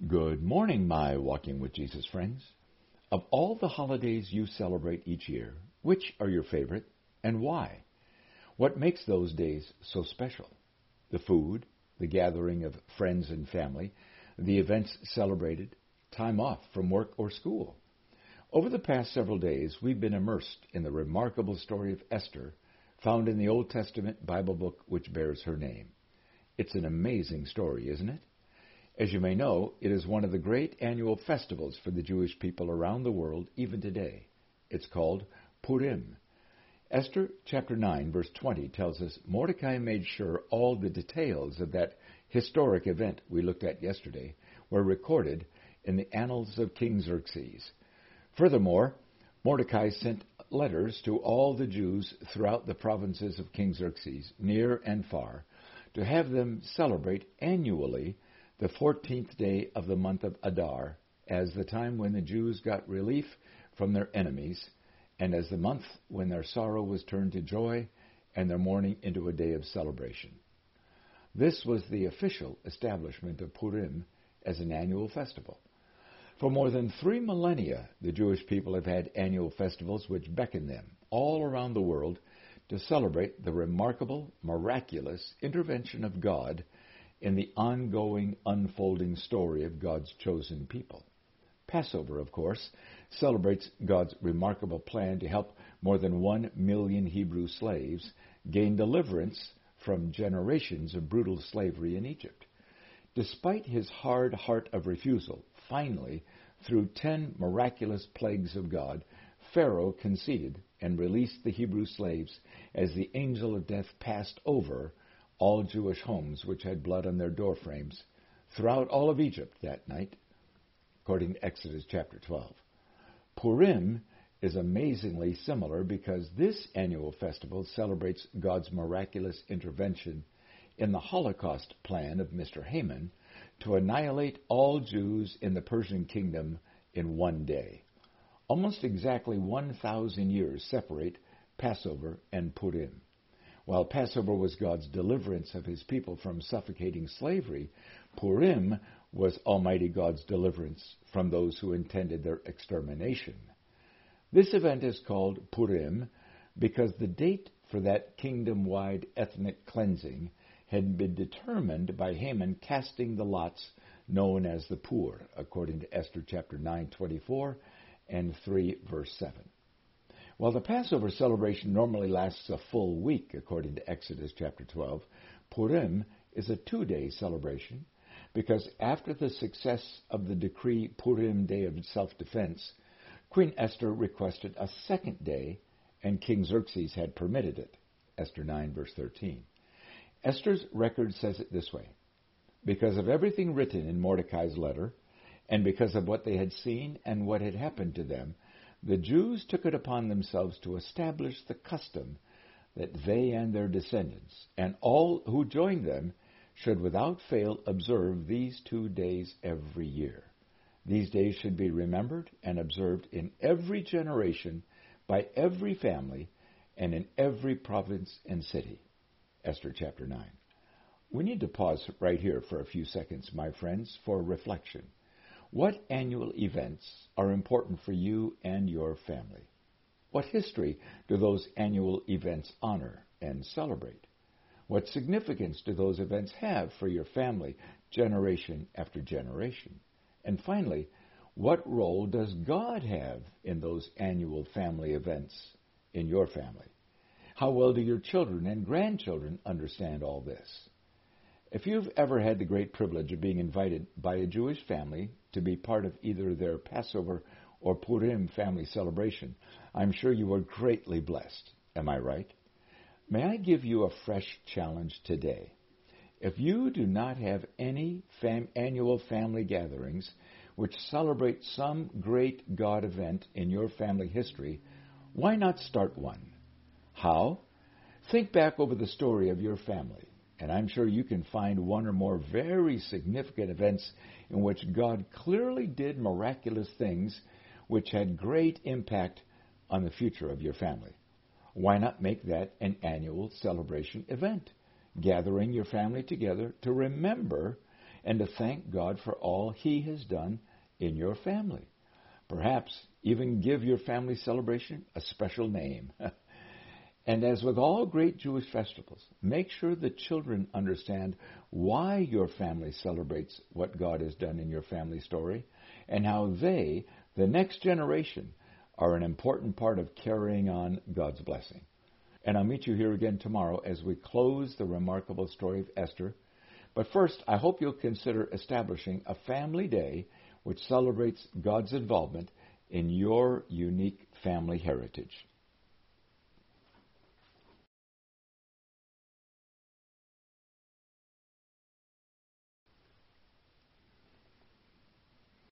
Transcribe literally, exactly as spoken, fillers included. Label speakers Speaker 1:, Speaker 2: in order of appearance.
Speaker 1: Good morning, my Walking with Jesus friends. Of all the holidays you celebrate each year, which are your favorite and why? What makes those days so special? The food, the gathering of friends and family, the events celebrated, time off from work or school. Over the past several days, we've been immersed in the remarkable story of Esther, found in the Old Testament Bible book which bears her name. It's an amazing story, isn't it? As you may know, it is one of the great annual festivals for the Jewish people around the world, even today. It's called Purim. Esther chapter nine, verse twenty tells us Mordecai made sure all the details of that historic event we looked at yesterday were recorded in the annals of King Xerxes. Furthermore, Mordecai sent letters to all the Jews throughout the provinces of King Xerxes, near and far, to have them celebrate annually the fourteenth day of the month of Adar, as the time when the Jews got relief from their enemies, and as the month when their sorrow was turned to joy and their mourning into a day of celebration. This was the official establishment of Purim as an annual festival. For more than three millennia, the Jewish people have had annual festivals which beckon them all around the world to celebrate the remarkable, miraculous intervention of God in the ongoing, unfolding story of God's chosen people. Passover, of course, celebrates God's remarkable plan to help more than one million Hebrew slaves gain deliverance from generations of brutal slavery in Egypt. Despite his hard heart of refusal, finally, through ten miraculous plagues of God, Pharaoh conceded and released the Hebrew slaves as the angel of death passed over all Jewish homes which had blood on their doorframes throughout all of Egypt that night, according to Exodus chapter twelve. Purim is amazingly similar because this annual festival celebrates God's miraculous intervention in the Holocaust plan of Mister Haman to annihilate all Jews in the Persian kingdom in one day. Almost exactly one thousand years separate Passover and Purim. While Passover was God's deliverance of his people from suffocating slavery, Purim was Almighty God's deliverance from those who intended their extermination. This event is called Purim because the date for that kingdom-wide ethnic cleansing had been determined by Haman casting the lots known as the Pur, according to Esther chapter nine, twenty-four and three, verse seven. While the Passover celebration normally lasts a full week, according to Exodus chapter twelve, Purim is a two-day celebration because after the success of the decree Purim Day of Self-Defense, Queen Esther requested a second day, and King Xerxes had permitted it, Esther nine, verse thirteen. Esther's record says it this way: because of everything written in Mordecai's letter, and because of what they had seen and what had happened to them, the Jews took it upon themselves to establish the custom that they and their descendants, and all who joined them, should without fail observe these two days every year. These days should be remembered and observed in every generation, by every family, and in every province and city. Esther chapter nine. We need to pause right here for a few seconds, my friends, for reflection. What annual events are important for you and your family? What history do those annual events honor and celebrate? What significance do those events have for your family, generation after generation? And finally, what role does God have in those annual family events in your family? How well do your children and grandchildren understand all this? If you've ever had the great privilege of being invited by a Jewish family to be part of either their Passover or Purim family celebration, I'm sure you were greatly blessed. Am I right? May I give you a fresh challenge today? If you do not have any fam- annual family gatherings which celebrate some great God event in your family history, why not start one? How? Think back over the story of your family, and I'm sure you can find one or more very significant events in which God clearly did miraculous things which had great impact on the future of your family. Why not make that an annual celebration event, gathering your family together to remember and to thank God for all He has done in your family. Perhaps even give your family celebration a special name. And as with all great Jewish festivals, make sure the children understand why your family celebrates what God has done in your family story and how they, the next generation, are an important part of carrying on God's blessing. And I'll meet you here again tomorrow as we close the remarkable story of Esther. But first, I hope you'll consider establishing a family day which celebrates God's involvement in your unique family heritage.